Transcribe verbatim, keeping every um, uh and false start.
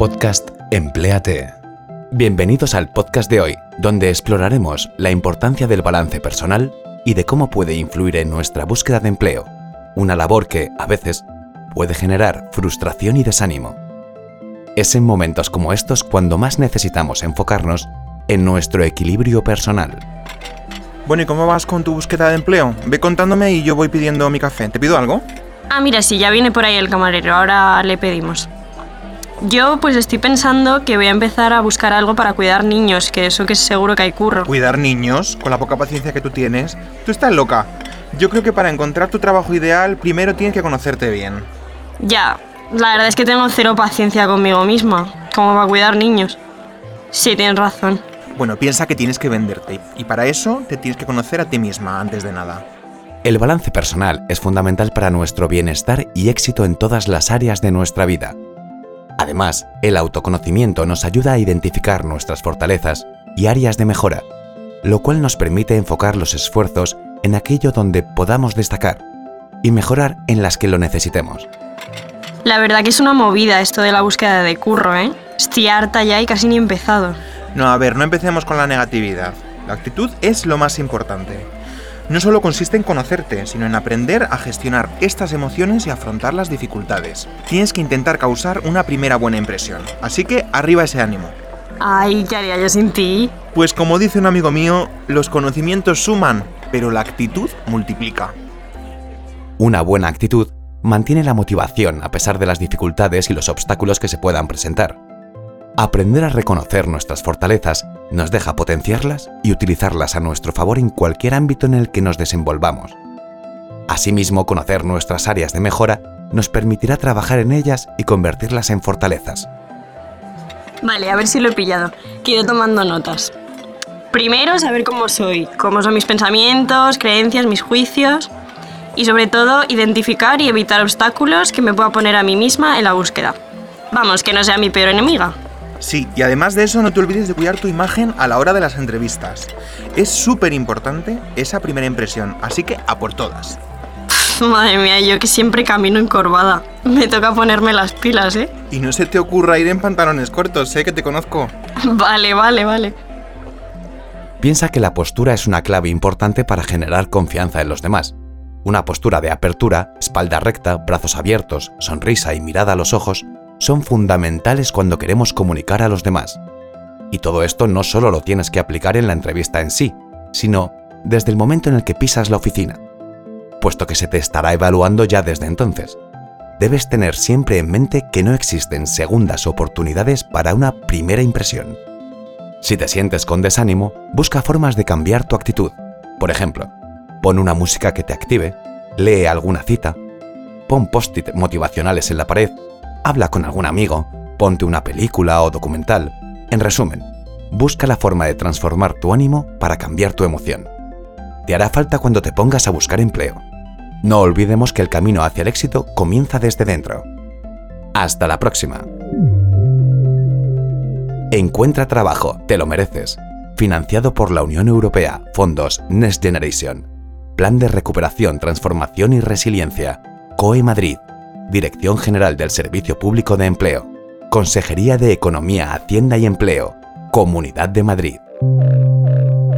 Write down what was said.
podcast Empléate. Bienvenidos al podcast de hoy, donde exploraremos la importancia del balance personal y de cómo puede influir en nuestra búsqueda de empleo, una labor que, a veces, puede generar frustración y desánimo. Es en momentos como estos cuando más necesitamos enfocarnos en nuestro equilibrio personal. Bueno, ¿y cómo vas con tu búsqueda de empleo? Ve contándome y yo voy pidiendo mi café. ¿Te pido algo? Ah, mira, sí, ya viene por ahí el camarero, ahora le pedimos. Yo pues estoy pensando que voy a empezar a buscar algo para cuidar niños, que eso que seguro que hay curro. ¿Cuidar niños? Con la poca paciencia que tú tienes. Tú estás loca. Yo creo que para encontrar tu trabajo ideal, primero tienes que conocerte bien. Ya, la verdad es que tengo cero paciencia conmigo misma, como para cuidar niños. Sí, tienes razón. Bueno, piensa que tienes que venderte, y para eso te tienes que conocer a ti misma antes de nada. El balance personal es fundamental para nuestro bienestar y éxito en todas las áreas de nuestra vida. Además, el autoconocimiento nos ayuda a identificar nuestras fortalezas y áreas de mejora, lo cual nos permite enfocar los esfuerzos en aquello donde podamos destacar y mejorar en las que lo necesitemos. La verdad que es una movida esto de la búsqueda de curro, ¿eh? Estoy harta ya y casi ni he empezado. No, a ver, no empecemos con la negatividad. La actitud es lo más importante. No solo consiste en conocerte, sino en aprender a gestionar estas emociones y afrontar las dificultades. Tienes que intentar causar una primera buena impresión, así que arriba ese ánimo. Ay, ¿qué haría yo sin ti? Pues como dice un amigo mío, los conocimientos suman, pero la actitud multiplica. Una buena actitud mantiene la motivación a pesar de las dificultades y los obstáculos que se puedan presentar. Aprender a reconocer nuestras fortalezas nos deja potenciarlas y utilizarlas a nuestro favor en cualquier ámbito en el que nos desenvolvamos. Asimismo, conocer nuestras áreas de mejora nos permitirá trabajar en ellas y convertirlas en fortalezas. Vale, a ver si lo he pillado, que he ido tomando notas. Primero, saber cómo soy, cómo son mis pensamientos, creencias, mis juicios. Y sobre todo, identificar y evitar obstáculos que me pueda poner a mí misma en la búsqueda. Vamos, que no sea mi peor enemiga. Sí, y además de eso no te olvides de cuidar tu imagen a la hora de las entrevistas. Es súper importante esa primera impresión, así que a por todas. Madre mía, yo que siempre camino encorvada. Me toca ponerme las pilas, ¿eh? Y no se te ocurra ir en pantalones cortos, sé que te conozco. Vale, vale, vale. Piensa que la postura es una clave importante para generar confianza en los demás. Una postura de apertura, espalda recta, brazos abiertos, sonrisa y mirada a los ojos son fundamentales cuando queremos comunicar a los demás. Y todo esto no solo lo tienes que aplicar en la entrevista en sí, sino desde el momento en el que pisas la oficina, puesto que se te estará evaluando ya desde entonces. Debes tener siempre en mente que no existen segundas oportunidades para una primera impresión. Si te sientes con desánimo, busca formas de cambiar tu actitud. Por ejemplo, pon una música que te active, lee alguna cita, pon post-it motivacionales en la pared, habla con algún amigo, ponte una película o documental. En resumen, busca la forma de transformar tu ánimo para cambiar tu emoción. Te hará falta cuando te pongas a buscar empleo. No olvidemos que el camino hacia el éxito comienza desde dentro. Hasta la próxima. Encuentra trabajo, te lo mereces. Financiado por la Unión Europea, fondos Next Generation. Plan de Recuperación, Transformación y Resiliencia. C O E Madrid. Dirección General del Servicio Público de Empleo. Consejería de Economía, Hacienda y Empleo. Comunidad de Madrid.